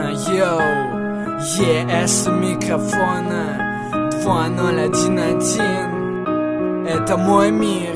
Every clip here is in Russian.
Йоу, ЕС у микрофона 2011. Это мой мир.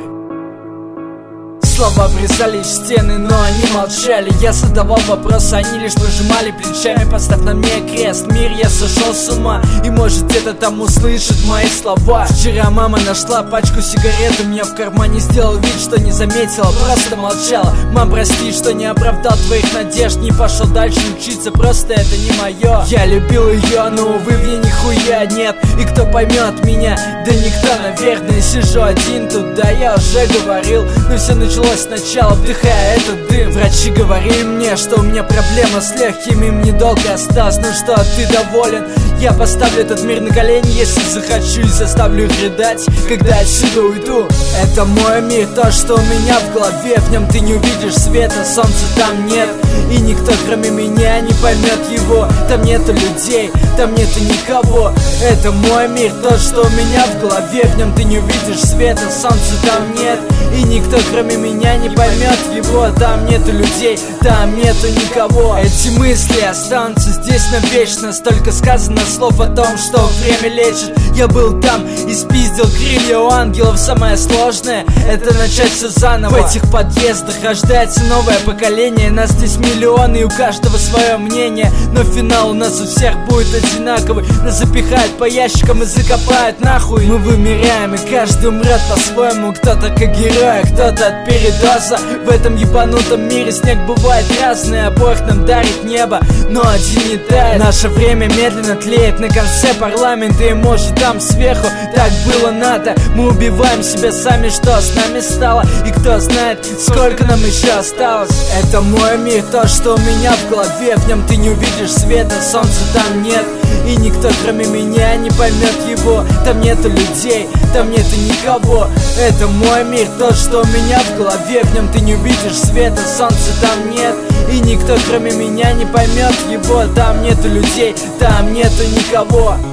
Слова врезались в стены, но они молчали. Я задавал вопросы, они лишь пожимали плечами. Поставь на мне крест, мир, я сошел с ума. И может где-то там услышит мои слова. Вчера мама нашла пачку сигарет у меня в кармане. Сделал вид, что не заметила, просто молчала. Мам, прости, что не оправдал твоих надежд. Не пошел дальше учиться, просто это не мое. Я любил ее, но увы, в ней нихуя нет. И кто поймет меня? Да никто, наверное. Сижу один тут, да я уже говорил. Но все началось сначала, вдыхая этот дым. Врачи говорили мне, что у меня проблема с легкими. Мне долго осталось, ну что, ты доволен? Я поставлю этот мир на колени, если захочу, и заставлю их рыдать, когда отсюда уйду. Это мой мир, то, что у меня в голове. В нем ты не увидишь света, солнца там нет. И никто, кроме меня, не поймет его. Там нету людей, там нету никого. Это мой мир, то, что у меня в голове. В нем ты не увидишь света, солнца там нет. И никто, кроме меня, не поймет его. Там нету людей, там нету никого. Эти мысли останутся здесь навечно. Столько сказано слов о том, что время лечит. Я был там и спиздил крылья у ангелов. Самое сложное — это начать все заново. В этих подъездах рождается новое поколение. Нас здесь миллионы, и у каждого свое мнение. Но финал у нас у всех будет одинаковый. Нас запихают по ящикам и закопают нахуй. Мы вымираем, и каждый умрет по-своему. Кто-то как герой, кто-то от передоза. В этом ебанутом мире снег бывает разный. Обоих нам дарит небо, но один не тает. Наше время медленно тлеет на конце парламента. И может там сверху так было надо. Мы убиваем себя сами, что с нами стало. И кто знает, сколько нам еще осталось. Это мой мир, то, что у меня в голове. В нем ты не увидишь света, солнца там нет. И никто, кроме меня, не поймет его. Там нету людей, там нету никого. Это мой мир, то, что у меня в голове. В нем ты не увидишь света, солнца там нет. И никто, кроме меня, не поймет его. Там нету людей, там нету никого.